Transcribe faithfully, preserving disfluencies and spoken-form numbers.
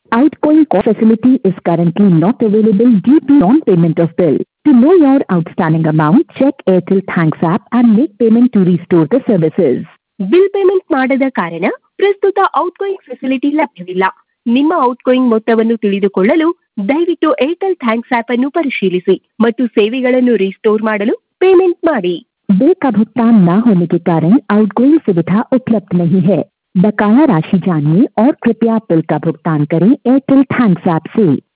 Outgoing call facility is currently not available due to non-payment of bill. To know your outstanding amount, check Airtel Thanks app and make payment to restore the services. Bill payment ಮಾಡದ ಕಾರಣ ಪ್ರಸ್ತುತ outgoing facility ಲಭ್ಯವಿಲ್ಲ. ನಿಮ್ಮ outgoing ಮೊತ್ತವನ್ನು ತಿಳಿದುಕೊಳ್ಳಲು ದಯವಿಟ್ಟು Airtel thanks app ಅನ್ನು ಪರಿಶೀಲಿಸಿ ಮತ್ತು ಸೇವೆಗಳನ್ನು ರಿಸ್ಟೋರ್ ಮಾಡಲು ಪೇಮೆಂಟ್ ಮಾಡಿ. बिल का भुगतान न होने के कारण आउटगोइंग सुविधा उपलब्ध नहीं है. बकाया राशि जानिए और कृपया बिल का भुगतान करें एयरटेल थैंक्स ऐप से.